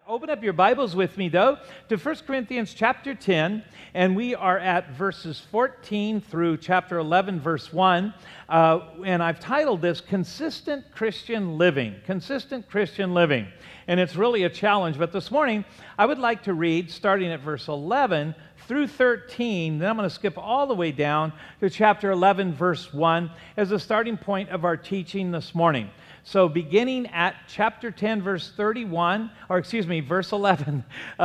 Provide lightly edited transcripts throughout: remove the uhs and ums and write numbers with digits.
Open up your Bibles with me, though, to 1 Corinthians chapter 10, and we are at verses 14 through chapter 11, verse 1, and I've titled this, Consistent Christian Living. Consistent Christian Living. And it's really a challenge, but this morning, I would like to read, starting at verse 11 through 13, then I'm going to skip all the way down to chapter 11, verse 1, as the starting point of our teaching this morning. So beginning at chapter 10, verse 31, or excuse me, verse 11,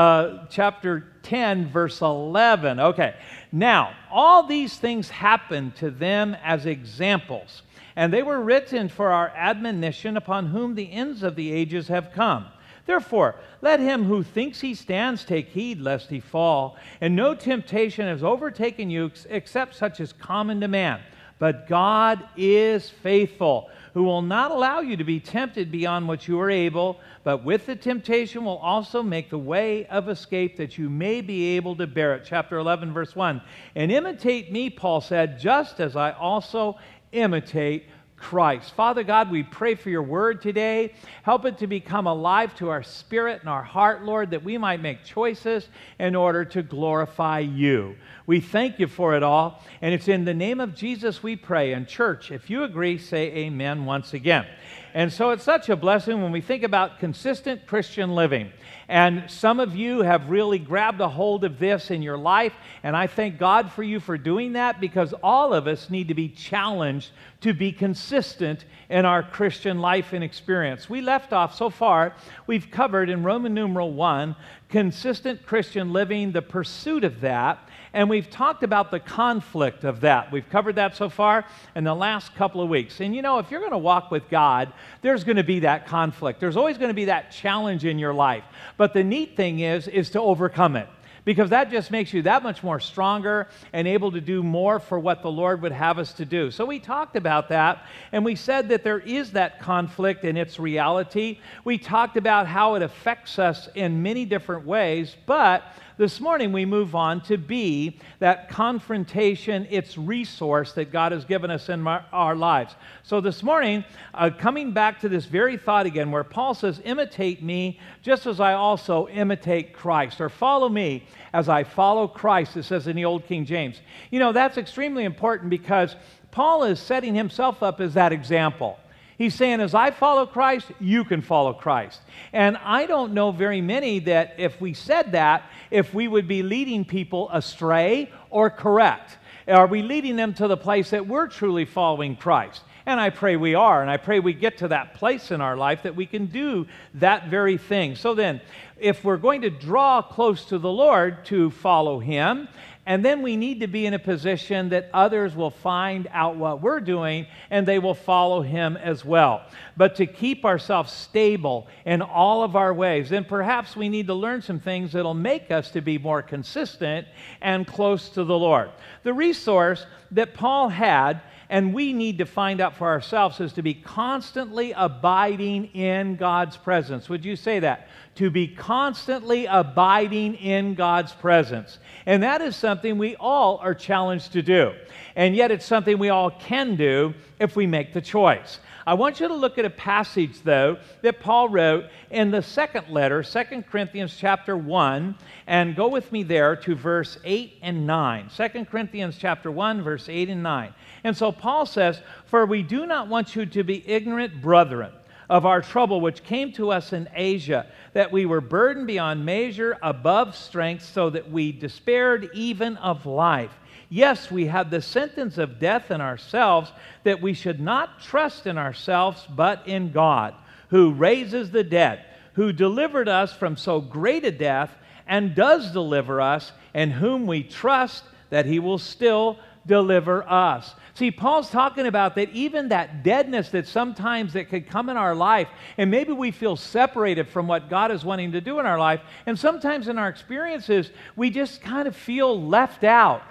chapter 10, verse 11. Okay, now, all these things happened to them as examples, and they were written for our admonition, upon whom the ends of the ages have come. Therefore, let him who thinks he stands take heed lest he fall. And no temptation has overtaken you except such as common to man. But God is faithful, who will not allow you to be tempted beyond what you are able, but with the temptation will also make the way of escape that you may be able to bear it. Chapter 11, verse 1. And imitate me, Paul said, just as I also imitate Christ. Father God, we pray for your word today. Help it to become alive to our spirit and our heart, Lord, that we might make choices in order to glorify you. We thank you for it all, and it's in the name of Jesus we pray. And church, if you agree, say amen once again. And so it's such a blessing when we think about consistent Christian living. And some of you have really grabbed a hold of this in your life, and I thank God for you for doing that, because all of us need to be challenged to be consistent in our Christian life and experience. We left off so far, we've covered in Roman numeral 1, consistent Christian living, the pursuit of that, and we've talked about the conflict of that. We've covered that so far in the last couple of weeks. And you know, if you're going to walk with God, there's going to be that conflict. There's always going to be that challenge in your life. But the neat thing is to overcome it, because that just makes you that much more stronger and able to do more for what the Lord would have us to do. So we talked about that, and we said that there is that conflict in its reality. We talked about how it affects us in many different ways, but this morning we move on to be that confrontation, its resource that God has given us in our lives. So this morning, coming back to this very thought again, where Paul says, imitate me just as I also imitate Christ, or follow me as I follow Christ, it says in the Old King James. You know, that's extremely important, because Paul is setting himself up as that example. He's saying, as I follow Christ, you can follow Christ. And I don't know very many that if we said that, if we would be leading people astray or correct. Are we leading them to the place that we're truly following Christ? And I pray we are, and I pray we get to that place in our life that we can do that very thing. So then, if we're going to draw close to the Lord to follow Him, and then we need to be in a position that others will find out what we're doing and they will follow Him as well. But to keep ourselves stable in all of our ways, then perhaps we need to learn some things that'll make us to be more consistent and close to the Lord. The resource that Paul had, and we need to find out for ourselves, is to be constantly abiding in God's presence. Would you say that? To be constantly abiding in God's presence. And that is something we all are challenged to do. And yet it's something we all can do if we make the choice. I want you to look at a passage, though, that Paul wrote in the second letter, 2 Corinthians chapter 1, and go with me there to verse 8 and 9. 2 Corinthians chapter 1, verse 8 and 9. And so Paul says, "For we do not want you to be ignorant, brethren, of our trouble which came to us in Asia, that we were burdened beyond measure, above strength, so that we despaired even of life. Yes, we had the sentence of death in ourselves, that we should not trust in ourselves, but in God, who raises the dead, who delivered us from so great a death, and does deliver us, in whom we trust that He will still deliver us." See, Paul's talking about that even that deadness that sometimes that could come in our life, and maybe we feel separated from what God is wanting to do in our life, and sometimes in our experiences, we just kind of feel left out,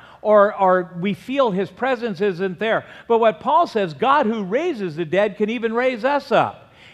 or we feel His presence isn't there. But what Paul says, God who raises the dead can even raise us up.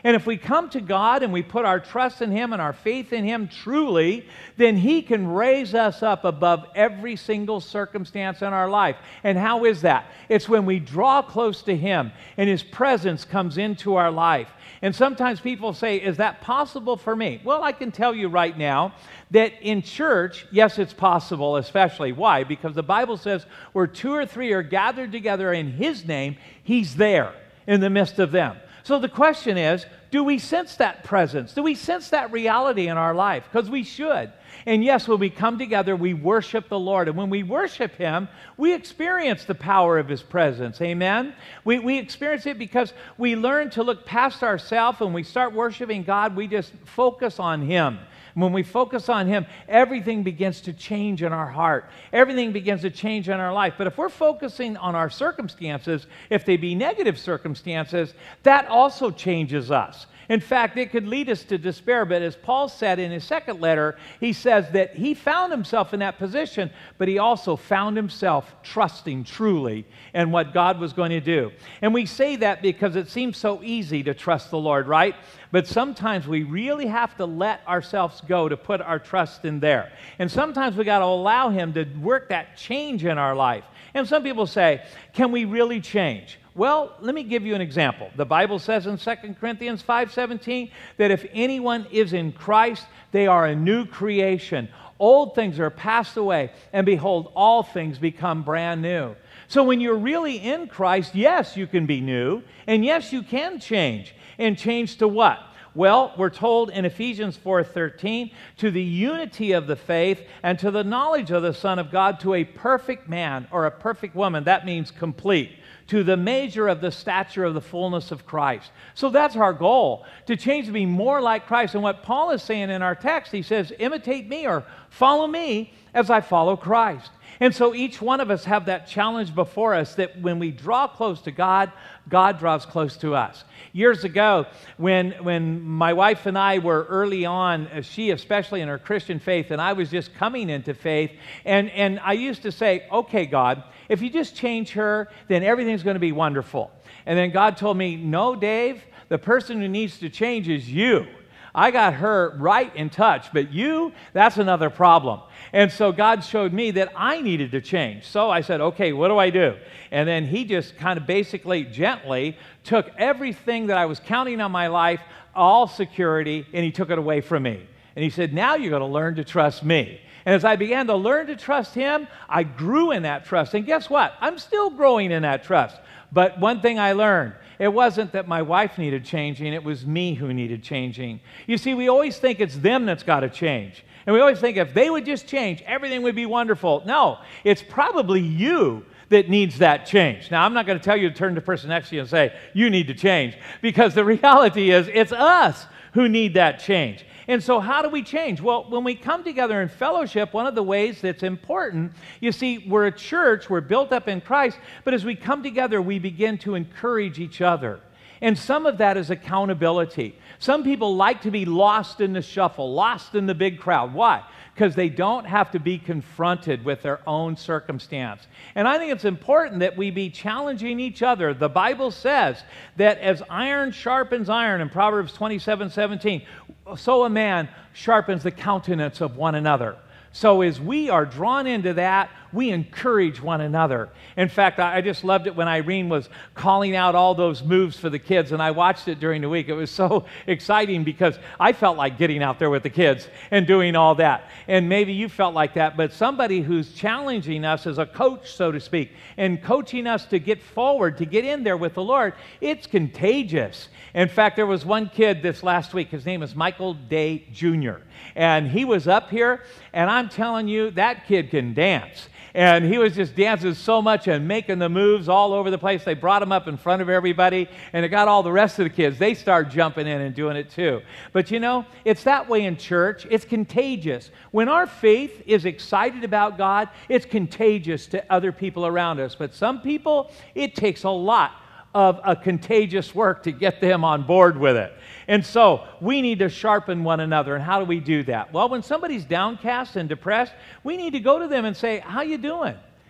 And if we come to God and we put our trust in Him and our faith in Him truly, then He can raise us up above every single circumstance in our life. And how is that? It's when we draw close to Him and His presence comes into our life. And sometimes people say, is that possible for me? Well, I can tell you right now that in church, yes, it's possible, especially. Why? Because the Bible says where 2 or 3 are gathered together in His name, He's there in the midst of them. So the question is, do we sense that presence? Do we sense that reality in our life? Because we should. And yes, when we come together, we worship the Lord. And when we worship Him, we experience the power of His presence. Amen? We experience it because we learn to look past ourselves. When we start worshiping God, we just focus on Him. When we focus on Him, everything begins to change in our heart. Everything begins to change in our life. But if we're focusing on our circumstances, if they be negative circumstances, that also changes us. In fact, it could lead us to despair. But as Paul said in his second letter, he says that he found himself in that position, but he also found himself trusting truly in what God was going to do. And we say that because it seems so easy to trust the Lord, right? But sometimes we really have to let ourselves go to put our trust in there. And sometimes we got to allow Him to work that change in our life. And some people say, can we really change? Well, let me give you an example. The Bible says in 2 Corinthians 5:17 that if anyone is in Christ, they are a new creation. Old things are passed away, and behold, all things become brand new. So when you're really in Christ, yes, you can be new, and yes, you can change. And change to what? Well, we're told in Ephesians 4:13, to the unity of the faith and to the knowledge of the Son of God, to a perfect man or a perfect woman. That means complete. To the measure of the stature of the fullness of Christ. So that's our goal, to change to be more like Christ. And what Paul is saying in our text, he says, imitate me or follow me as I follow Christ. And so each one of us have that challenge before us that when we draw close to God, God draws close to us. Years ago, when my wife and I were early on, she especially in her Christian faith, and I was just coming into faith, and I used to say, okay, God, if you just change her, then everything's going to be wonderful. And then God told me, no, Dave, the person who needs to change is you. I got her right in touch, but you, that's another problem. And so God showed me that I needed to change. So I said, okay, what do I do? And then He just kind of basically gently took everything that I was counting on my life, all security, and He took it away from me. And He said, now you're going to learn to trust me. And as I began to learn to trust Him, I grew in that trust. And guess what? I'm still growing in that trust. But one thing I learned, it wasn't that my wife needed changing, it was me who needed changing. You see, we always think it's them that's got to change. And we always think if they would just change, everything would be wonderful. No, it's probably you that needs that change. Now, I'm not going to tell you to turn to the person next to you and say, you need to change, because the reality is it's us who need that change. And so how do we change? Well, when we come together in fellowship, one of the ways that's important, you see, we're a church, we're built up in Christ, but as we come together, we begin to encourage each other. And some of that is accountability. Some people like to be lost in the shuffle, lost in the big crowd. Why? Because they don't have to be confronted with their own circumstance. And I think it's important that we be challenging each other. The Bible says that as iron sharpens iron in Proverbs 27:17, so a man sharpens the countenance of one another. So as we are drawn into that, we encourage one another. In fact, I just loved it when Irene was calling out all those moves for the kids, and I watched it during the week. It was so exciting because I felt like getting out there with the kids and doing all that. And maybe you felt like that, but somebody who's challenging us as a coach, so to speak, and coaching us to get forward, to get in there with the Lord, it's contagious. In fact, there was one kid this last week. His name is Michael Day Jr., and he was up here, and I'm telling you, that kid can dance. And he was just dancing so much and making the moves all over the place. They brought him up in front of everybody, and it got all the rest of the kids. They started jumping in and doing it too. But you know, it's that way in church. It's contagious. When our faith is excited about God, it's contagious to other people around us. But some people, it takes a lot of a contagious work to get them on board with it. And so we need to sharpen one another. And how do we do that? Well, when somebody's downcast and depressed, we need to go to them and say, how you doing?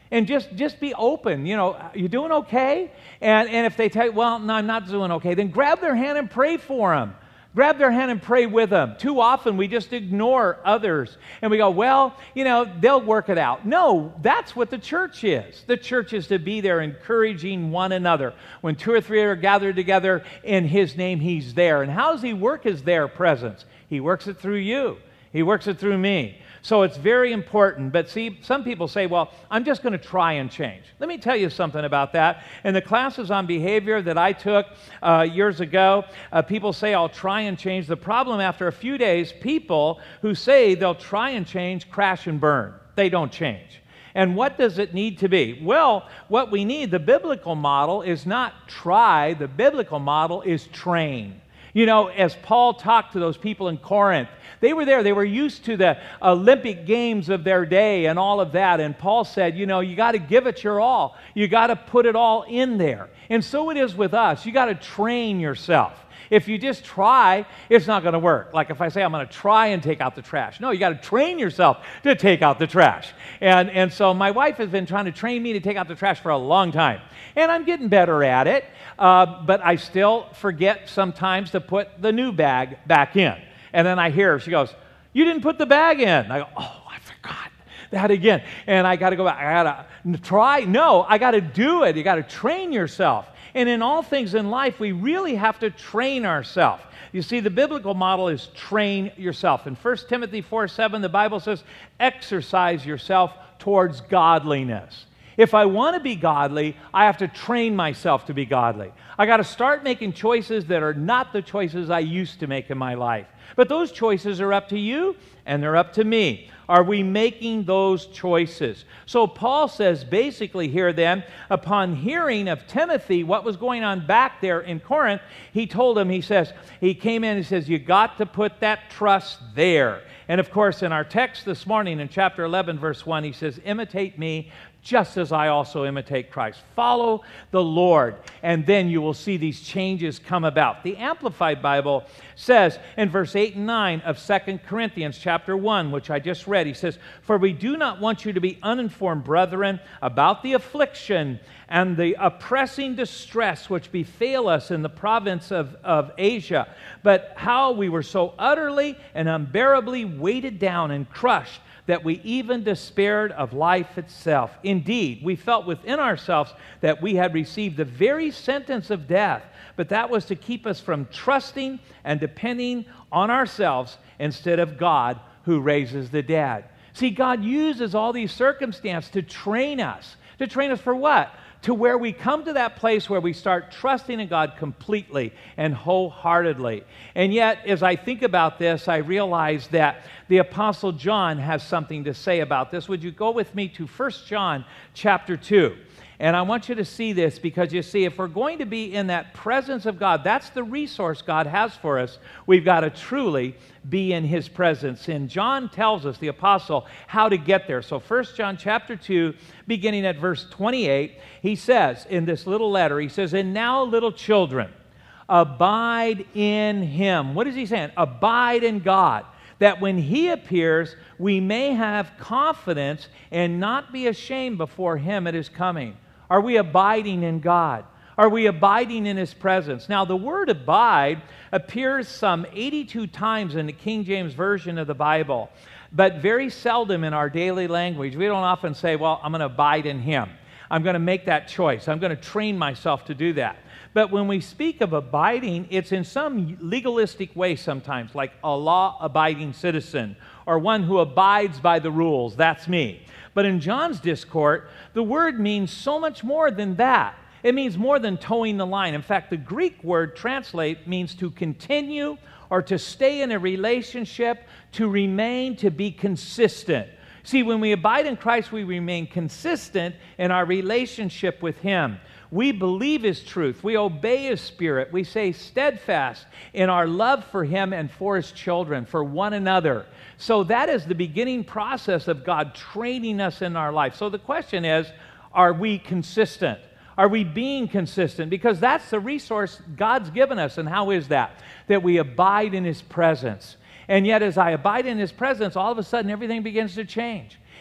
And just be open. You know, you doing okay? And if they tell you, well, no, I'm not doing okay, then grab their hand and pray for them. Grab their hand and pray with them. Too often we just ignore others and we go, well, you know, they'll work it out. No, that's what the church is. The church is to be there encouraging one another. When 2 or 3 are gathered together in His name, He's there. And how does He work His there presence? He works it through you. He works it through me. So it's very important. But see, some people say, well, I'm just going to try and change. Let me tell you something about that. In the classes on behavior that I took years ago, people say, I'll try and change. The problem after a few days, people who say they'll try and change crash and burn. They don't change. And what does it need to be? Well, what we need, the biblical model is not try. The biblical model is train. You know, as Paul talked to those people in Corinth, they were there. They were used to the Olympic Games of their day and all of that. And Paul said, you know, you got to give it your all. You got to put it all in there. And so it is with us. You got to train yourself. If you just try, it's not going to work. Like if I say I'm going to try and take out the trash. No, you got to train yourself to take out the trash. And so my wife has been trying to train me to take out the trash for a long time. And I'm getting better at it. But I still forget sometimes to put the new bag back in. And then I hear her, she goes, you didn't put the bag in. I go, oh, I forgot that again. And I got to go back. I got to try. No, I got to do it. You got to train yourself. And in all things in life, we really have to train ourselves. You see, the biblical model is train yourself. In 1 Timothy 4:7, the Bible says, exercise yourself towards godliness. If I want to be godly, I have to train myself to be godly. I got to start making choices that are not the choices I used to make in my life. But those choices are up to you and they're up to me. Are we making those choices? So Paul says basically here then, upon hearing of Timothy, what was going on back there in Corinth, he told him, he says, he came in and says, you got to put that trust there. And of course, in our text this morning in chapter 11, verse 1, he says, imitate me just as I also imitate Christ. Follow the Lord, and then you will see these changes come about. The Amplified Bible says in verse 8 and 9 of 2 Corinthians chapter 1, which I just read, he says, for we do not want you to be uninformed, brethren, about the affliction and the oppressing distress which befell us in the province of Asia, but how we were so utterly and unbearably weighted down and crushed that we even despaired of life itself. Indeed, we felt within ourselves that we had received the very sentence of death, but that was to keep us from trusting and depending on ourselves instead of God who raises the dead. See, God uses all these circumstances to train us. To train us for what? To where we come to that place where we start trusting in God completely and wholeheartedly. And yet, as I think about this, I realize that the Apostle John has something to say about this. Would you go with me to 1 John chapter 2? And I want you to see this because you see, if we're going to be in that presence of God, that's the resource God has for us. We've got to truly be in His presence. And John tells us, the apostle, how to get there. So 1 John chapter 2, beginning at verse 28, he says in this little letter, he says, and now, little children, abide in Him. What is he saying? Abide in God, that when He appears, we may have confidence and not be ashamed before Him at His coming. Are we abiding in God? Are we abiding in His presence? Now, the word abide appears some 82 times in the King James Version of the Bible, but very seldom in our daily language. We don't often say, well, I'm going to abide in Him. I'm going to make that choice. I'm going to train myself to do that. But when we speak of abiding, it's in some legalistic way sometimes, like a law-abiding citizen or one who abides by the rules. That's me. But in John's discourse, the word means so much more than that. It means more than towing the line. In fact, the Greek word translate means to continue or to stay in a relationship, to remain, to be consistent. See, when we abide in Christ, we remain consistent in our relationship with Him. We believe His truth. We obey His Spirit. We stay steadfast in our love for Him and for His children, for one another. So that is the beginning process of God training us in our life. So the question is, are we consistent? Are we being consistent? Because that's the resource God's given us. And how is that? That we abide in His presence. And yet as I abide in His presence, all of a sudden everything begins to change.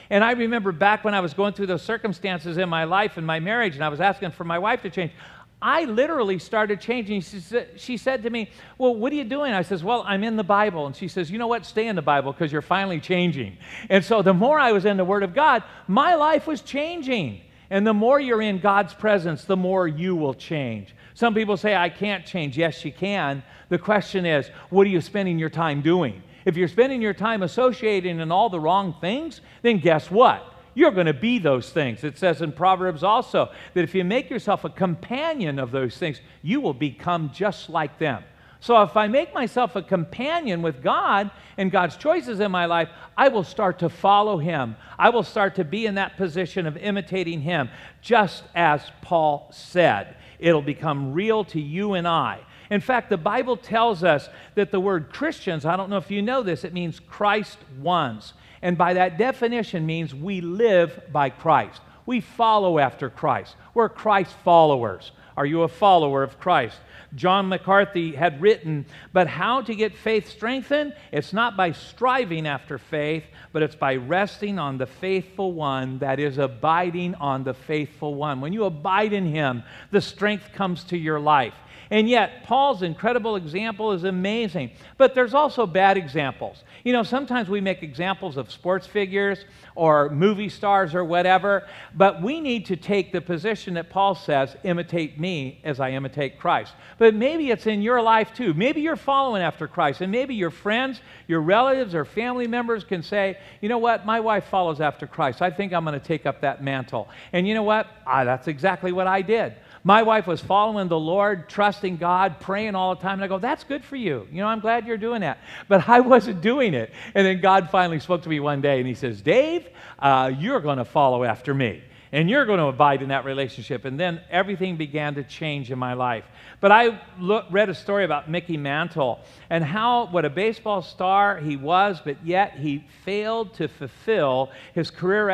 And I remember back when I was going through those circumstances in my life and my marriage, and I was asking for my wife to change, I literally started changing. She said to me, well, what are you doing? I says, well, I'm in the Bible. And she says, you know what? Stay in the Bible because you're finally changing. And so the more I was in the Word of God, my life was changing. And the more you're in God's presence, the more you will change. Some people say, I can't change. Yes, you can. The question is, what are you spending your time doing? If you're spending your time associating in all the wrong things, then guess what? You're going to be those things. It says in Proverbs also that if you make yourself a companion of those things, you will become just like them. So if I make myself a companion with God and God's choices in my life, I will start to follow Him. I will start to be in that position of imitating Him, just as Paul said. It'll become real to you and I. In fact, the Bible tells us that the word Christians, I don't know if you know this, it means Christ ones. And by that definition means we live by Christ. We follow after Christ. We're Christ followers. Are you a follower of Christ? John McCarthy had written, but how to get faith strengthened? It's not by striving after faith, but it's by resting on the faithful one, that is, abiding on the faithful one. When you abide in Him, the strength comes to your life. And yet, Paul's incredible example is amazing. But there's also bad examples. You know, sometimes we make examples of sports figures or movie stars or whatever, but we need to take the position that Paul says, imitate me as I imitate Christ. But maybe it's in your life too. Maybe you're following after Christ, and maybe your friends, your relatives, or family members can say, you know what, my wife follows after Christ. I think I'm going to take up that mantle. And you know what? That's exactly what I did. My wife was following the Lord, trusting God, praying all the time. And I go, that's good for you. You know, I'm glad you're doing that. But I wasn't doing it. And then God finally spoke to me one day and He says, Dave, you're going to follow after me. And you're going to abide in that relationship. And then everything began to change in my life. But I read a story about Mickey Mantle and what a baseball star he was, but yet he failed to fulfill his career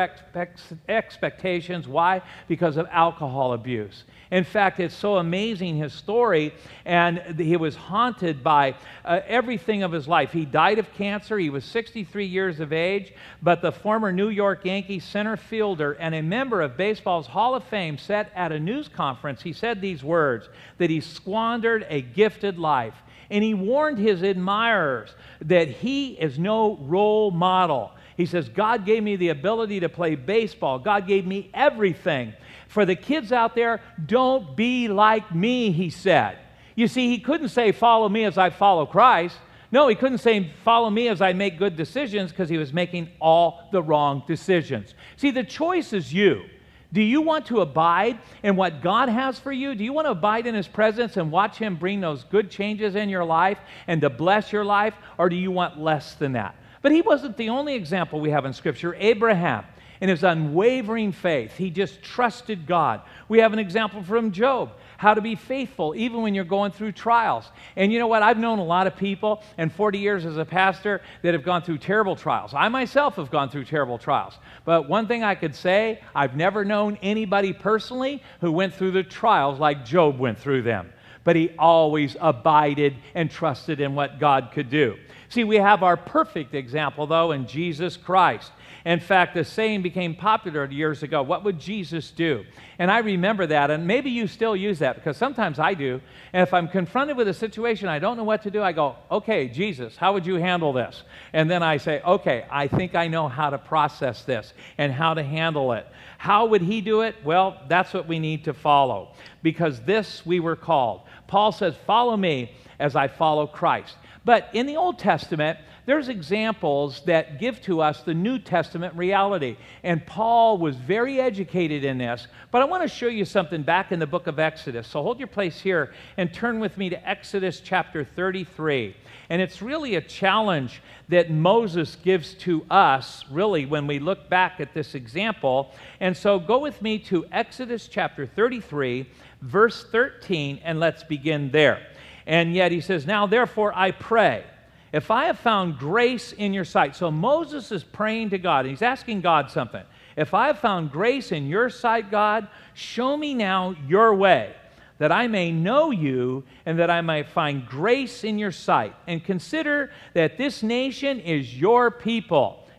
expectations. Why? Because of alcohol abuse. In fact, it's so amazing, his story, and he was haunted by everything of his life. He died of cancer. He was 63 years of age, but the former New York Yankees center fielder and a member of baseball's Hall of Fame said at a news conference, he said these words, that he squandered a gifted life. And he warned his admirers that he is no role model. He says, God gave me the ability to play baseball. God gave me everything. For the kids out there, don't be like me, he said. You see, he couldn't say, follow me as I follow Christ. No, he couldn't say, follow me as I make good decisions, because he was making all the wrong decisions. See, the choice is you. Do you want to abide in what God has for you? Do you want to abide in His presence and watch Him bring those good changes in your life and to bless your life? Or do you want less than that? But he wasn't the only example we have in Scripture. Abraham, in his unwavering faith, he just trusted God. We have an example from Job, how to be faithful even when you're going through trials. And you know what? I've known a lot of people in 40 years as a pastor that have gone through terrible trials. I myself have gone through terrible trials. But one thing I could say, I've never known anybody personally who went through the trials like Job went through them. But he always abided and trusted in what God could do. See, we have our perfect example, though, in Jesus Christ. In fact, the saying became popular years ago, what would Jesus do? And I remember that, and maybe you still use that, because sometimes I do. And if I'm confronted with a situation I don't know what to do, I go, okay, Jesus, how would you handle this? And then I say, okay, I think I know how to process this and how to handle it. How would He do it? Well, that's what we need to follow, because this we were called. Paul says, follow me as I follow Christ. But in the Old Testament, there's examples that give to us the New Testament reality. And Paul was very educated in this. But I want to show you something back in the book of Exodus. So hold your place here and turn with me to Exodus chapter 33. And it's really a challenge that Moses gives to us, really, when we look back at this example. And so go with me to Exodus chapter 33, verse 13, and let's begin there. And yet he says, now therefore I pray, if I have found grace in your sight. So Moses is praying to God, and he's asking God something. If I have found grace in your sight, God, show me now your way, that I may know you and that I may find grace in your sight. And consider that this nation is your people.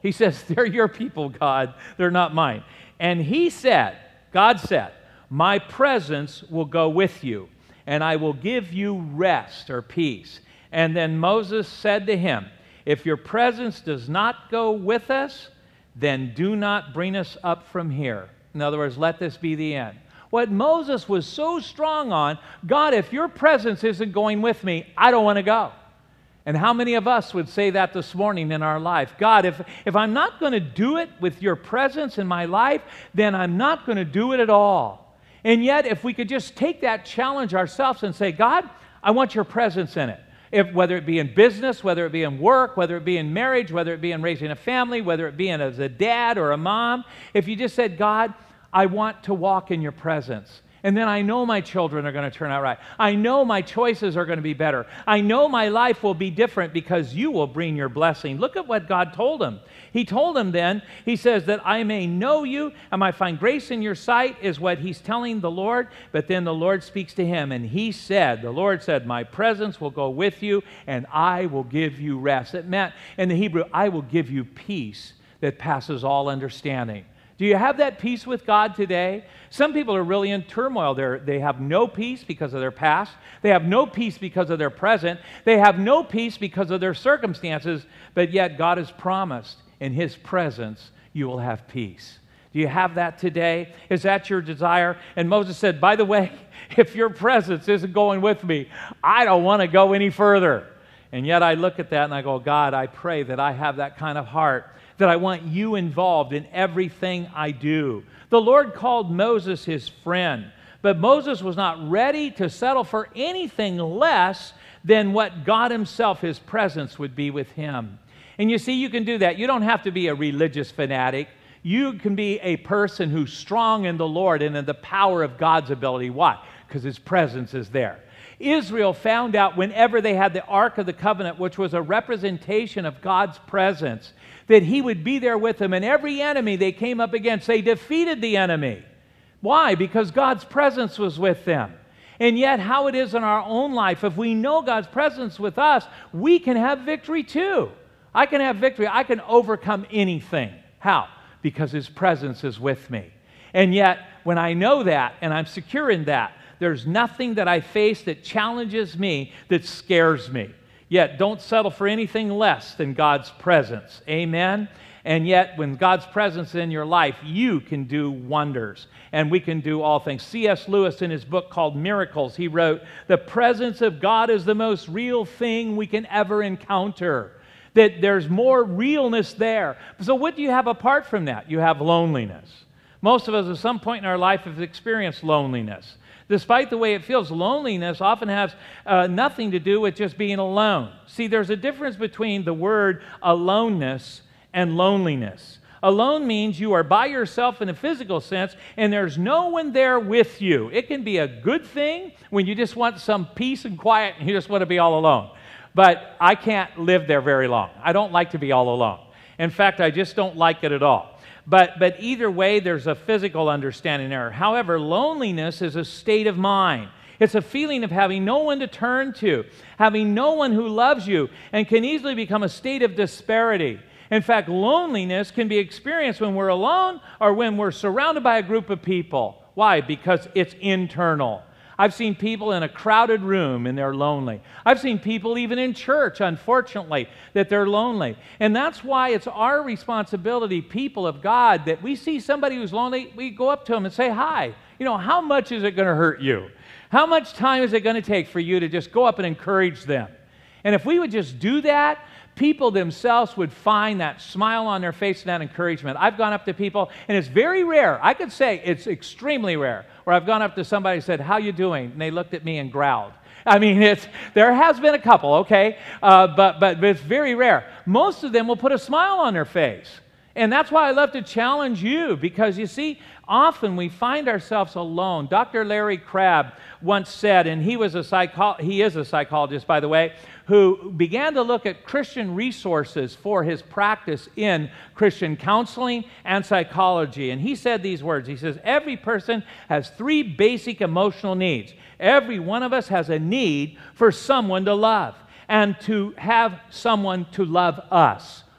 He says, they're your people, God. They're not mine. And he said, God said, my presence will go with you, and I will give you rest or peace. And then Moses said to him, if your presence does not go with us, then do not bring us up from here. In other words, let this be the end. What Moses was so strong on, God, if your presence isn't going with me, I don't want to go. And how many of us would say that this morning in our life? God, if I'm not going to do it with your presence in my life, then I'm not going to do it at all. And yet, if we could just take that challenge ourselves and say, God, I want your presence in it. Whether it be in business, whether it be in work, whether it be in marriage, whether it be in raising a family, whether it be as a dad or a mom, if you just said, God, I want to walk in your presence. And then I know my children are going to turn out right. I know my choices are going to be better. I know my life will be different because you will bring your blessing. Look at what God told him. He told him then, he says, that I may know you and I find grace in your sight is what he's telling the Lord. But then the Lord speaks to him and he said, the Lord said, my presence will go with you and I will give you rest. It meant in the Hebrew, I will give you peace that passes all understanding. Do you have that peace with God today? Some people are really in turmoil. They have no peace because of their past. They have no peace because of their present. They have no peace because of their circumstances. But yet God has promised in his presence you will have peace. Do you have that today? Is that your desire? And Moses said, by the way, if your presence isn't going with me, I don't want to go any further. And yet I look at that and I go, God, I pray that I have that kind of heart, that I want you involved in everything I do. The Lord called Moses his friend, but Moses was not ready to settle for anything less than what God himself, his presence, would be with him. And you see, you can do that. You don't have to be a religious fanatic. You can be a person who's strong in the Lord and in the power of God's ability. Why? Because his presence is there. Israel found out whenever they had the Ark of the Covenant, which was a representation of God's presence, that he would be there with them. And every enemy they came up against, they defeated the enemy. Why? Because God's presence was with them. And yet, how it is in our own life, if we know God's presence with us, we can have victory too. I can have victory. I can overcome anything. How? Because his presence is with me. And yet, when I know that and I'm secure in that, there's nothing that I face that challenges me, that scares me. Yet, don't settle for anything less than God's presence. Amen? And yet, when God's presence is in your life, you can do wonders. And we can do all things. C.S. Lewis, in his book called Miracles, he wrote, the presence of God is the most real thing we can ever encounter. That there's more realness there. So what do you have apart from that? You have loneliness. Most of us at some point in our life have experienced loneliness. Despite the way it feels, loneliness often has nothing to do with just being alone. See, there's a difference between the word aloneness and loneliness. Alone means you are by yourself in a physical sense, and there's no one there with you. It can be a good thing when you just want some peace and quiet and you just want to be all alone. But I can't live there very long. I don't like to be all alone. In fact, I just don't like it at all. But either way, there's a physical understanding there. However, loneliness is a state of mind. It's a feeling of having no one to turn to, having no one who loves you, and can easily become a state of disparity. In fact, loneliness can be experienced when we're alone or when we're surrounded by a group of people. Why? Because it's internal. I've seen people in a crowded room and they're lonely. I've seen people even in church, unfortunately, that they're lonely. And that's why it's our responsibility, people of God, that we see somebody who's lonely, we go up to them and say, hi. You know, how much is it going to hurt you? How much time is it going to take for you to just go up and encourage them? And if we would just do that, people themselves would find that smile on their face and that encouragement. I've gone up to people, and it's very rare. I could say it's extremely rare, where I've gone up to somebody and said, how you doing? And they looked at me and growled. I mean, there has been a couple, okay? But it's very rare. Most of them will put a smile on their face. And that's why I love to challenge you, because you see, often we find ourselves alone. Dr. Larry Crabb once said, and he is a psychologist, by the way, who began to look at Christian resources for his practice in Christian counseling and psychology. And he said these words. He says, every person has three basic emotional needs. Every one of us has a need for someone to love and to have someone to love us.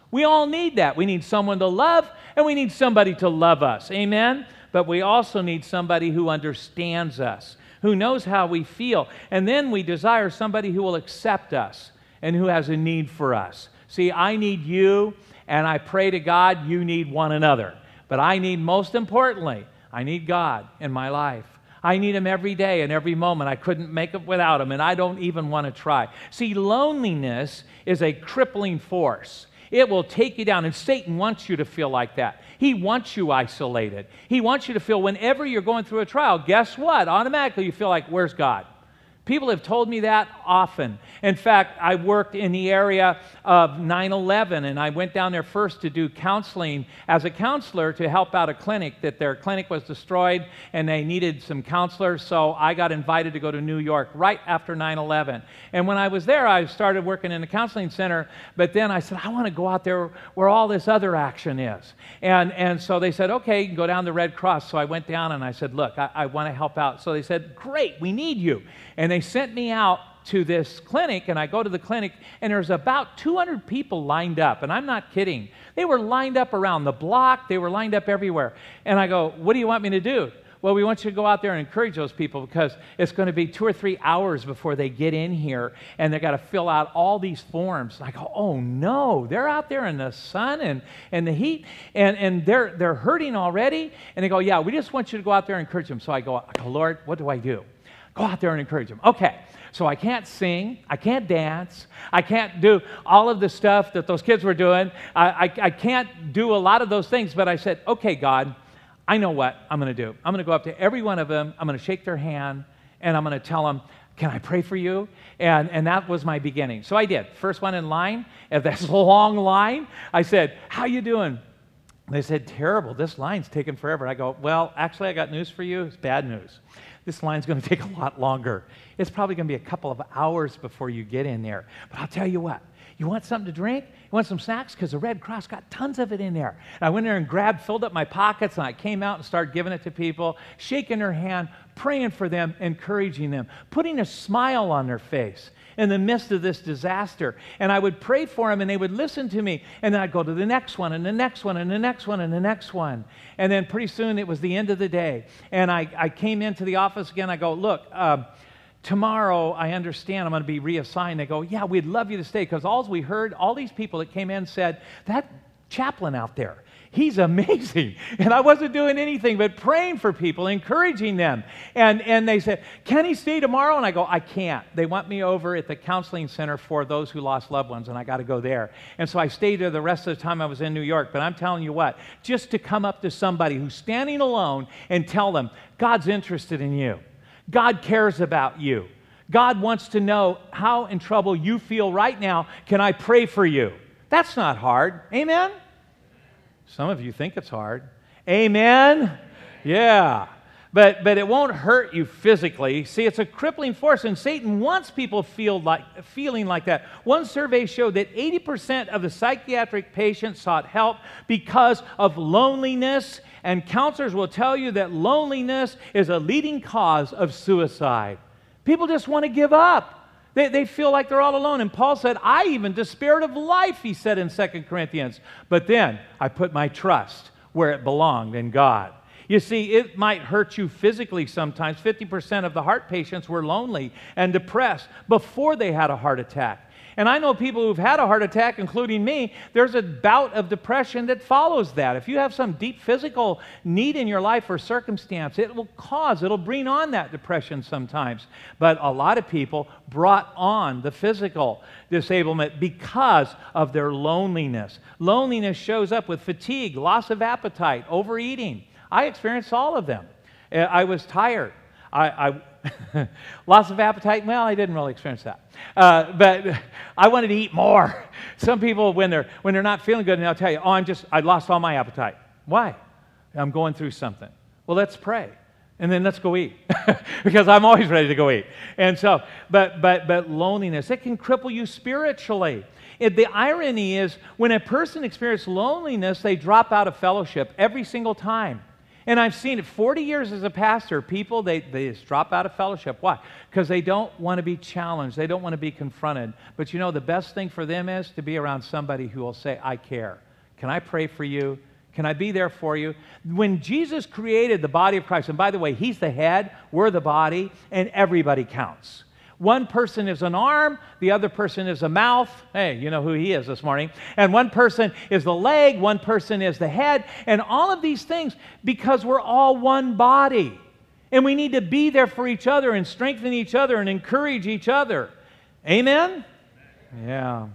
We all need that. We need someone to love, and we need somebody to love us. Amen? But we also need somebody who understands us, who knows how we feel. And then we desire somebody who will accept us and who has a need for us. See, I need you, and I pray to God you need one another. But I need, most importantly, I need God in my life. I need Him every day and every moment. I couldn't make it without Him, and I don't even want to try. See, loneliness is a crippling force. It will take you down, and Satan wants you to feel like that. He wants you isolated. He wants you to feel whenever you're going through a trial, guess what? Automatically you feel like, where's God? People have told me that often. In fact, I worked in the area of 9/11, and I went down there first to do counseling as a counselor to help out a clinic, that their clinic was destroyed, and they needed some counselors, so I got invited to go to New York right after 9/11. And when I was there, I started working in a counseling center, but then I said, I want to go out there where all this other action is. And so they said, okay, you can go down the Red Cross. So I went down and I said, look, I want to help out. So they said, great, we need you. And they sent me out to this clinic, and I go to the clinic, and there's about 200 people lined up, and I'm not kidding. They were lined up around the block. They were lined up everywhere. And I go, what do you want me to do? Well, we want you to go out there and encourage those people, because it's going to be 2 or 3 hours before they get in here, and they've got to fill out all these forms. And I go, oh, no, they're out there in the sun and the heat, and they're hurting already. And they go, yeah, we just want you to go out there and encourage them. So I go, Lord, what do I do? Go out there and encourage them. Okay, so I can't sing, I can't dance, I can't do all of the stuff that those kids were doing. I can't do a lot of those things, but I said, okay, God, I know what I'm going to do. I'm going to go up to every one of them, I'm going to shake their hand, and I'm going to tell them, can I pray for you? And that was my beginning. So I did. First one in line, at this long line, I said, how you doing? They said, terrible, this line's taking forever. I go, well, actually, I got news for you. It's bad news. This line's going to take a lot longer. It's probably going to be a couple of hours before you get in there. But I'll tell you what, you want something to drink? You want some snacks? Because the Red Cross got tons of it in there. And I went there and filled up my pockets, and I came out and started giving it to people, shaking their hand, praying for them, encouraging them, putting a smile on their face in the midst of this disaster. And I would pray for them, and they would listen to me. And then I'd go to the next one, and the next one, and the next one, and the next one. And then pretty soon it was the end of the day. And I came into the office again. I go, look, tomorrow I understand I'm going to be reassigned. They go, yeah, we'd love you to stay. Because all we heard, all these people that came in said, that chaplain out there, he's amazing. And I wasn't doing anything but praying for people, encouraging them. And they said, can he stay tomorrow? And I go, I can't. They want me over at the counseling center for those who lost loved ones, and I got to go there. And so I stayed there the rest of the time I was in New York. But I'm telling you what, just to come up to somebody who's standing alone and tell them, God's interested in you. God cares about you. God wants to know how in trouble you feel right now. Can I pray for you? That's not hard. Amen? Some of you think it's hard. Amen? Yeah. But it won't hurt you physically. See, it's a crippling force, and Satan wants people feeling like that. One survey showed that 80% of the psychiatric patients sought help because of loneliness, and counselors will tell you that loneliness is a leading cause of suicide. People just want to give up. They feel like they're all alone. And Paul said, I even despaired of life, he said in 2 Corinthians. But then I put my trust where it belonged, in God. You see, it might hurt you physically sometimes. 50% of the heart patients were lonely and depressed before they had a heart attack. And I know people who've had a heart attack, including me. There's a bout of depression that follows that. If you have some deep physical need in your life or circumstance, it'll bring on that depression sometimes. But a lot of people brought on the physical disablement because of their loneliness. Loneliness shows up with fatigue, loss of appetite, overeating. I experienced all of them. I was tired. Loss of appetite, well, I didn't really experience that. But I wanted to eat more. Some people, when they're not feeling good, and they'll tell you, I lost all my appetite. Why? I'm going through something. Well, let's pray. And then let's go eat. Because I'm always ready to go eat. And so, but loneliness, it can cripple you spiritually. The irony is, when a person experiences loneliness, they drop out of fellowship every single time. And I've seen it 40 years as a pastor. People, they just drop out of fellowship. Why? Because they don't want to be challenged. They don't want to be confronted. But you know, the best thing for them is to be around somebody who will say, I care. Can I pray for you? Can I be there for you? When Jesus created the body of Christ, and by the way, He's the head, we're the body, and everybody counts. One person is an arm, the other person is a mouth. Hey, you know who he is this morning. And one person is the leg, one person is the head, and all of these things because we're all one body. And we need to be there for each other and strengthen each other and encourage each other. Amen? Yeah.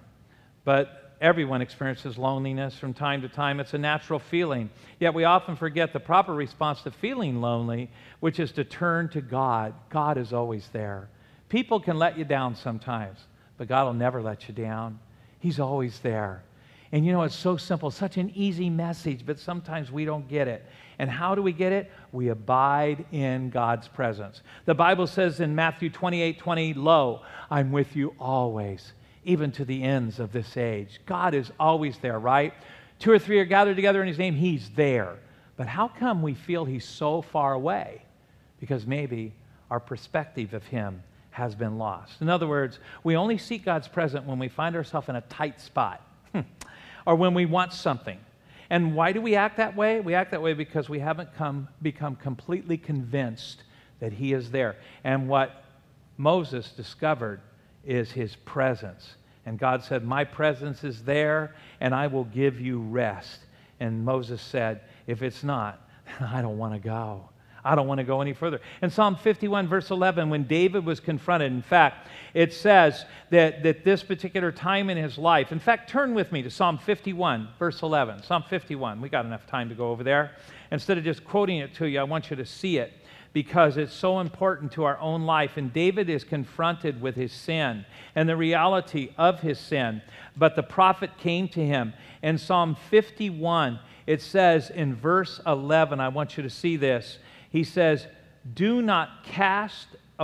But everyone experiences loneliness from time to time. It's a natural feeling. Yet we often forget the proper response to feeling lonely, which is to turn to God. God is always there. People can let you down sometimes, but God will never let you down. He's always there. And you know, it's so simple, such an easy message, but sometimes we don't get it. And how do we get it? We abide in God's presence. The Bible says in Matthew 28:20, Lo, I'm with you always, even to the ends of this age. God is always there, right? 2 or 3 are gathered together in His name, He's there. But how come we feel He's so far away? Because maybe our perspective of Him has been lost. In other words, we only seek God's presence when we find ourselves in a tight spot or when we want something. And why do we act that way? We act that way because we haven't become completely convinced that He is there. And what Moses discovered is His presence. And God said, my presence is there and I will give you rest. And Moses said, if it's not, then I don't want to go. I don't want to go any further. In Psalm 51, verse 11, when David was confronted, in fact, it says that this particular time in his life, in fact, turn with me to Psalm 51, verse 11. Psalm 51, we got enough time to go over there. Instead of just quoting it to you, I want you to see it because it's so important to our own life. And David is confronted with his sin and the reality of his sin. But the prophet came to him. In Psalm 51, it says in verse 11, I want you to see this. He says, do not cast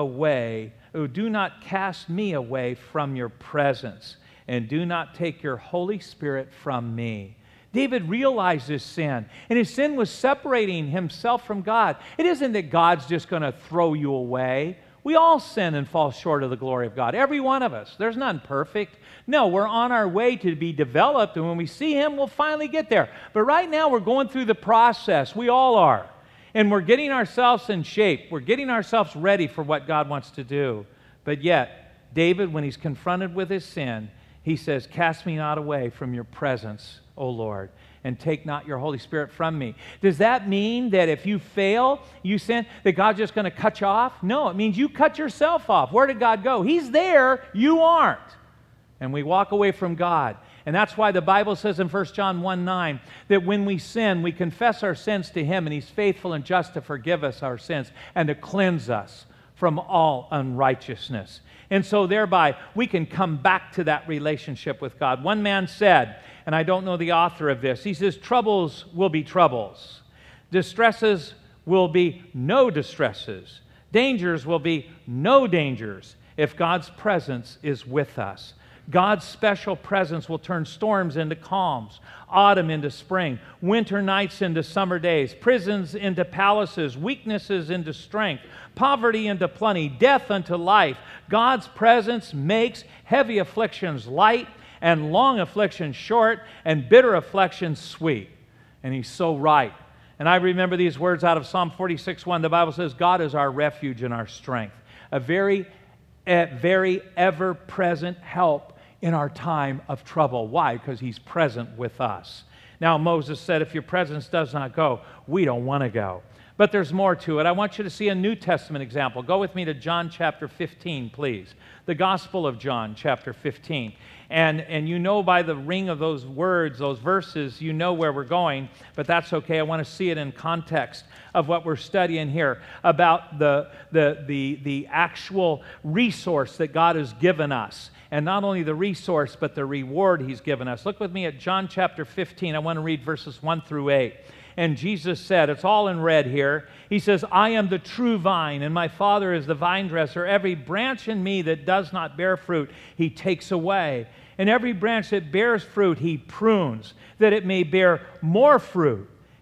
me away from your presence, and do not take your Holy Spirit from me. David realized his sin, and his sin was separating himself from God. It isn't that God's just going to throw you away. We all sin and fall short of the glory of God. Every one of us. There's none perfect. No, we're on our way to be developed, and when we see Him, we'll finally get there. But right now, we're going through the process. We all are. And we're getting ourselves in shape. We're getting ourselves ready for what God wants to do. But yet, David, when he's confronted with his sin, he says, cast me not away from your presence, O Lord, and take not your Holy Spirit from me. Does that mean that if you fail, you sin, that God's just going to cut you off? No, it means you cut yourself off. Where did God go? He's there, you aren't. And we walk away from God. And that's why the Bible says in 1 John 1:9 that when we sin, we confess our sins to Him, and He's faithful and just to forgive us our sins and to cleanse us from all unrighteousness. And so thereby, we can come back to that relationship with God. One man said, and I don't know the author of this, he says, troubles will be troubles. Distresses will be no distresses. Dangers will be no dangers if God's presence is with us. God's special presence will turn storms into calms, autumn into spring, winter nights into summer days, prisons into palaces, weaknesses into strength, poverty into plenty, death unto life. God's presence makes heavy afflictions light and long afflictions short and bitter afflictions sweet. And He's so right. And I remember these words out of Psalm 46:1. The Bible says, God is our refuge and our strength, a very ever-present help in our time of trouble. Why? Because He's present with us. Now, Moses said, if your presence does not go, we don't want to go. But there's more to it. I want you to see a New Testament example. Go with me to John chapter 15, please. The Gospel of John chapter 15. And you know by the ring of those words, those verses, you know where we're going, but that's okay. I want to see it in context of what we're studying here about the actual resource that God has given us. And not only the resource, but the reward He's given us. Look with me at John chapter 15. I want to read verses 1 through 8. And Jesus said, it's all in red here, He says, I am the true vine, and my Father is the vine dresser. Every branch in me that does not bear fruit, He takes away. And every branch that bears fruit, He prunes, that it may bear more fruit.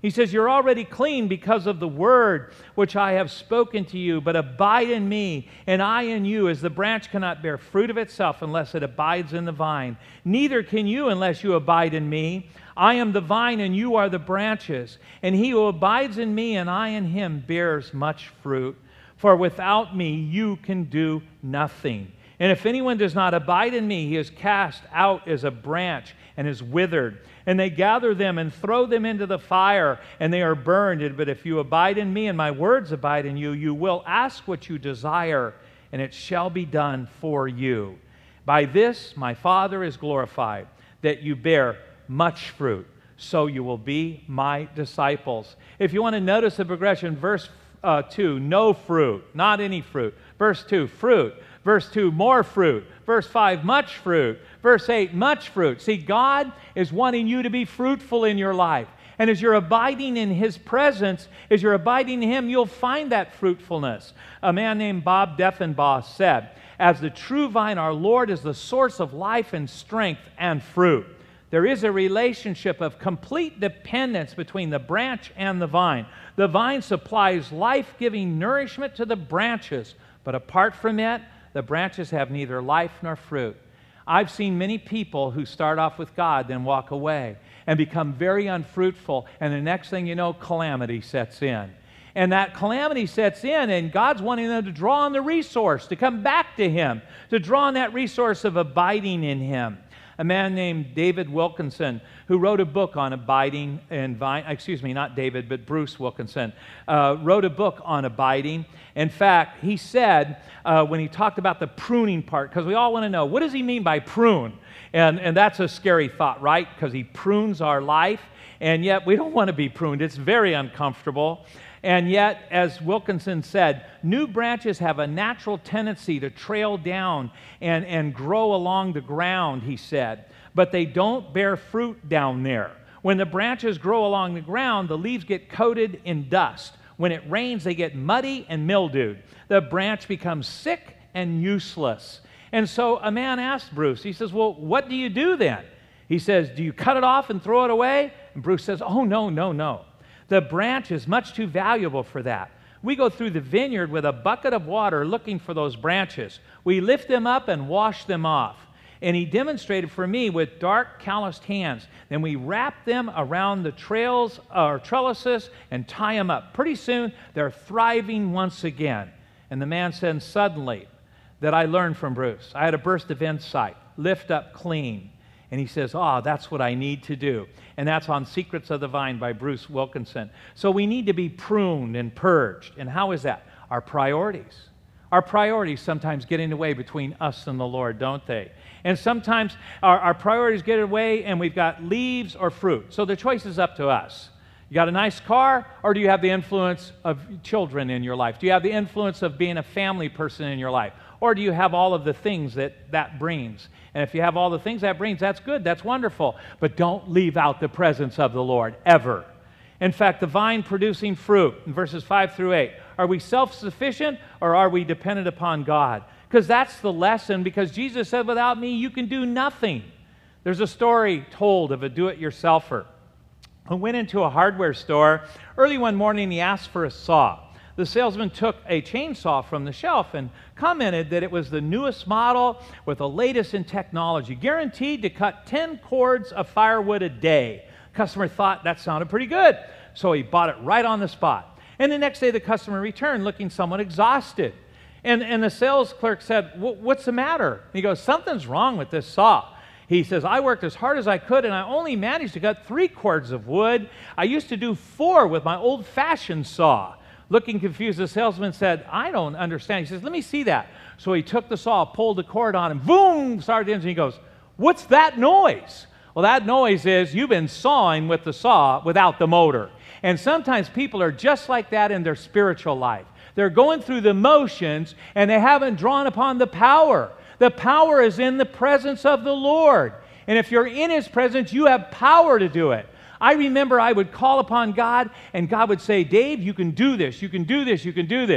He says, you're already clean because of the word which I have spoken to you, but abide in me, and I in you, as the branch cannot bear fruit of itself unless it abides in the vine. Neither can you unless you abide in me. I am the vine, and you are the branches. And he who abides in me, and I in him, bears much fruit. For without me you can do nothing. And if anyone does not abide in me, he is cast out as a branch and is withered. And they gather them and throw them into the fire, and they are burned. But if you abide in me and my words abide in you, you will ask what you desire, and it shall be done for you. By this my Father is glorified, that you bear much fruit, so you will be my disciples. If you want to notice the progression, verse 2, no fruit, not any fruit. Verse 2, fruit. Verse 2, more fruit. Verse 5, much fruit. Verse 8, much fruit. See, God is wanting you to be fruitful in your life. And as you're abiding in His presence, as you're abiding in Him, you'll find that fruitfulness. A man named Bob Deffinbaugh said, as the true vine, our Lord is the source of life and strength and fruit. There is a relationship of complete dependence between the branch and the vine. The vine supplies life-giving nourishment to the branches, but apart from it, the branches have neither life nor fruit. I've seen many people who start off with God, then walk away and become very unfruitful, and the next thing you know, calamity sets in. And that calamity sets in, and God's wanting them to draw on the resource, to come back to Him, to draw on that resource of abiding in Him. A man named David Wilkinson, who wrote a book on abiding in vine, not David, but Bruce Wilkinson, wrote a book on abiding. In fact, he said, when he talked about the pruning part, because we all want to know, what does he mean by prune? And that's a scary thought, right? Because he prunes our life, and yet we don't want to be pruned. It's very uncomfortable. And yet, as Wilkinson said, new branches have a natural tendency to trail down and grow along the ground, he said. But they don't bear fruit down there. When the branches grow along the ground, the leaves get coated in dust. When it rains, they get muddy and mildewed. The branch becomes sick and useless. And so a man asked Bruce, he says, well, what do you do then? He says, do you cut it off and throw it away? And Bruce says, oh, no. The branch is much too valuable for that. We go through the vineyard with a bucket of water looking for those branches. We lift them up and wash them off. And he demonstrated for me with dark, calloused hands. Then we wrap them around the trails or trellises and tie them up. Pretty soon, they're thriving once again. And the man said, suddenly, that I learned from Bruce. I had a burst of insight. Lift up clean. And he says, that's what I need to do. And that's on Secrets of the Vine by Bruce Wilkinson. So we need to be pruned and purged. And how is that? Our priorities. Our priorities sometimes get in the way between us and the Lord, don't they? And sometimes our priorities get in the way and we've got leaves or fruit. So the choice is up to us. You got a nice car, or do you have the influence of children in your life? Do you have the influence of being a family person in your life? Or do you have all of the things that brings? And if you have all the things that brings, that's good, that's wonderful. But don't leave out the presence of the Lord, ever. In fact, the vine producing fruit, in verses 5 through 8, are we self-sufficient or are we dependent upon God? Because that's the lesson, because Jesus said, without me, you can do nothing. There's a story told of a do-it-yourselfer who went into a hardware store. Early one morning, he asked for a saw. The salesman took a chainsaw from the shelf and commented that it was the newest model with the latest in technology, guaranteed to cut 10 cords of firewood a day. Customer thought that sounded pretty good, so he bought it right on the spot. And the next day, the customer returned looking somewhat exhausted. And the sales clerk said, what's the matter? And he goes, something's wrong with this saw. He says, I worked as hard as I could, and I only managed to cut 3 cords of wood. I used to do 4 with my old-fashioned saw. Looking confused, the salesman said, I don't understand. He says, let me see that. So he took the saw, pulled the cord on, and boom, started the engine. He goes, what's that noise? Well, that noise is you've been sawing with the saw without the motor. And sometimes people are just like that in their spiritual life. They're going through the motions, and they haven't drawn upon the power. The power is in the presence of the Lord. And if you're in His presence, you have power to do it. I remember I would call upon God, and God would say, Dave, you can do this, you can do this, you can do this.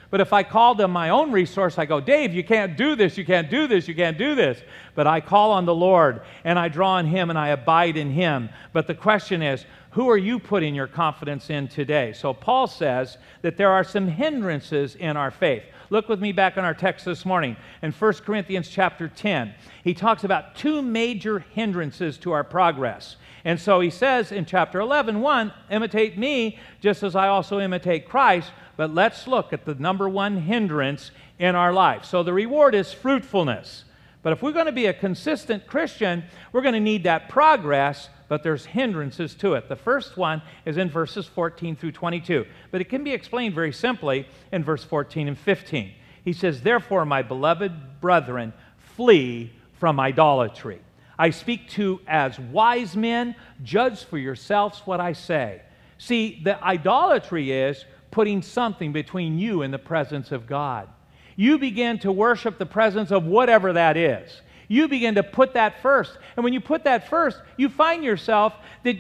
But if I called on my own resource, I go, Dave, you can't do this, you can't do this, you can't do this. But I call on the Lord, and I draw on Him, and I abide in Him. But the question is, who are you putting your confidence in today? So Paul says that there are some hindrances in our faith. Look with me back on our text this morning in 1 Corinthians chapter 10. He talks about two major hindrances to our progress. And so he says in chapter 11, 1, imitate me just as I also imitate Christ. But let's look at the number one hindrance in our life. So the reward is fruitfulness. But if we're going to be a consistent Christian, we're going to need that progress, but there's hindrances to it. The first one is in verses 14 through 22, but it can be explained very simply in verse 14 and 15. He says, therefore, my beloved brethren, flee from idolatry. I speak to as wise men, judge for yourselves what I say. See, the idolatry is putting something between you and the presence of God. You begin to worship the presence of whatever that is. You begin to put that first. And when you put that first, you find yourself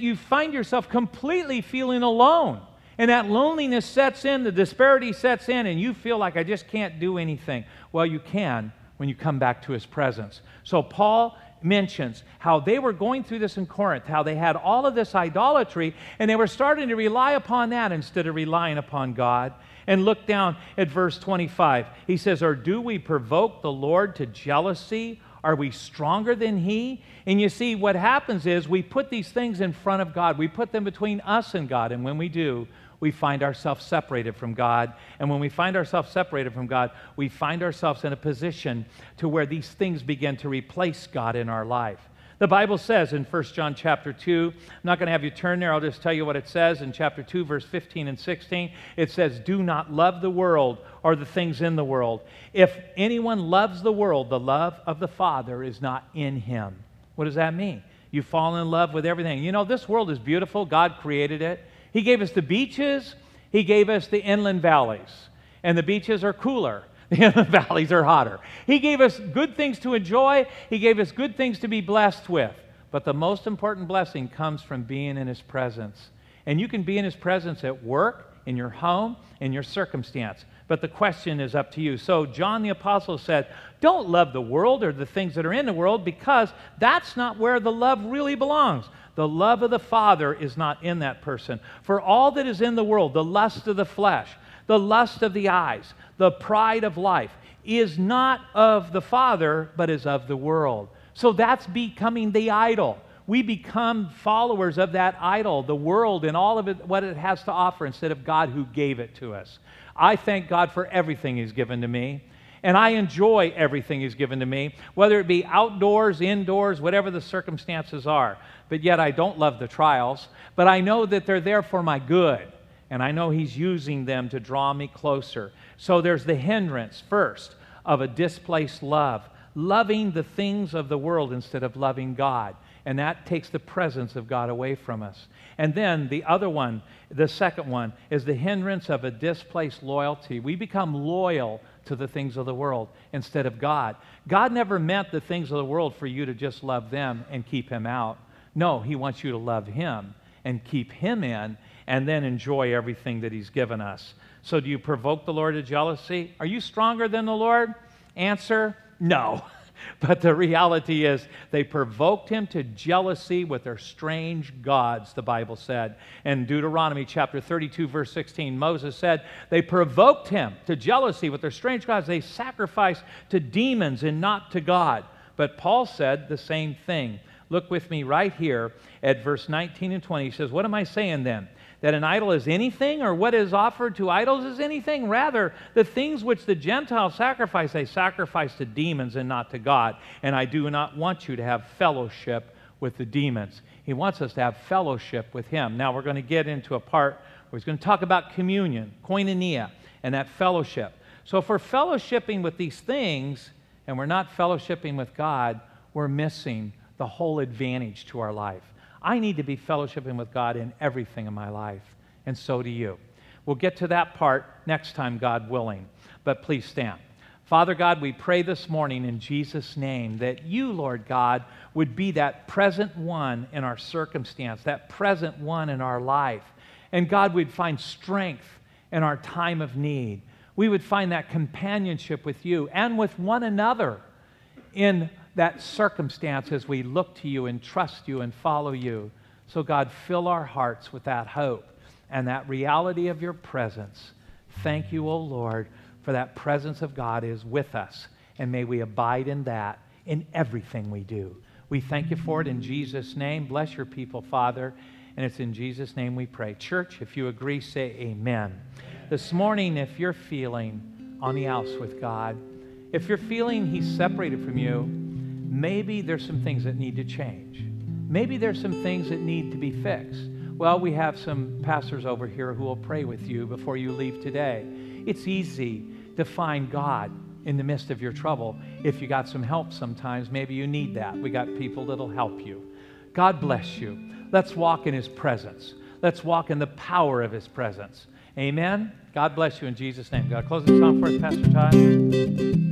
completely feeling alone. And that loneliness sets in, the disparity sets in, and you feel like I just can't do anything. Well, you can when you come back to His presence. So Paul mentions how they were going through this in Corinth, how they had all of this idolatry, and they were starting to rely upon that instead of relying upon God. And look down at verse 25. He says, or do we provoke the Lord to jealousy? Are we stronger than He? And you see, what happens is we put these things in front of God. We put them between us and God. And when we do, we find ourselves separated from God. And when we find ourselves separated from God, we find ourselves in a position to where these things begin to replace God in our life. The Bible says in 1 John chapter 2, I'm not going to have you turn there, I'll just tell you what it says in chapter 2, verse 15 and 16. It says, do not love the world or the things in the world. If anyone loves the world, the love of the Father is not in him. What does that mean? You fall in love with everything. You know, this world is beautiful. God created it. He gave us the beaches. He gave us the inland valleys. And the beaches are cooler. The valleys are hotter. He gave us good things to enjoy. He gave us good things to be blessed with. But the most important blessing comes from being in His presence. And you can be in His presence at work, in your home, in your circumstance. But the question is up to you. So John the Apostle said, don't love the world or the things that are in the world, because that's not where the love really belongs. The love of the Father is not in that person. For all that is in the world, the lust of the flesh, the lust of the eyes, the pride of life, is not of the Father, but is of the world. So that's becoming the idol. We become followers of that idol, the world and all of it, what it has to offer, instead of God who gave it to us. I thank God for everything He's given to me. And I enjoy everything He's given to me, whether it be outdoors, indoors, whatever the circumstances are. But yet I don't love the trials, but I know that they're there for my good. And I know He's using them to draw me closer. So there's the hindrance, first, of a displaced love. Loving the things of the world instead of loving God. And that takes the presence of God away from us. And then the other one, the second one, is the hindrance of a displaced loyalty. We become loyal to the things of the world instead of God. God never meant the things of the world for you to just love them and keep Him out. No, He wants you to love Him and keep Him in, and then enjoy everything that He's given us. So do you provoke the Lord to jealousy? Are you stronger than the Lord? Answer, no. But the reality is they provoked Him to jealousy with their strange gods, the Bible said. In Deuteronomy chapter 32, verse 16, Moses said they provoked Him to jealousy with their strange gods. They sacrificed to demons and not to God. But Paul said the same thing. Look with me right here at verse 19 and 20. He says, what am I saying then? That an idol is anything, or what is offered to idols is anything? Rather, the things which the Gentiles sacrifice, they sacrifice to demons and not to God. And I do not want you to have fellowship with the demons. He wants us to have fellowship with Him. Now we're going to get into a part where He's going to talk about communion, koinonia, and that fellowship. So if we're fellowshipping with these things and we're not fellowshipping with God, we're missing the whole advantage to our life. I need to be fellowshipping with God in everything in my life, and so do you. We'll get to that part next time, God willing, but please stand. Father God, we pray this morning in Jesus' name that You, Lord God, would be that present one in our circumstance, that present one in our life. And God, we'd find strength in our time of need. We would find that companionship with you and with one another in that circumstance as we look to you and trust you and follow you. So God, fill our hearts with that hope and that reality of your presence. Thank you, O Lord, for that presence of God is with us. And may we abide in that in everything we do. We thank you for it in Jesus' name. Bless your people, Father. And it's in Jesus' name we pray. Church, if you agree, say amen. This morning, if you're feeling on the outs with God, if you're feeling He's separated from you, maybe there's some things that need to change. Maybe there's some things that need to be fixed. Well, we have some pastors over here who will pray with you before you leave today. It's easy to find God in the midst of your trouble. If you got some help sometimes, maybe you need that. We got people that'll help you. God bless you. Let's walk in His presence. Let's walk in the power of His presence. Amen. God bless you in Jesus' name. God, close the song for us, Pastor Todd.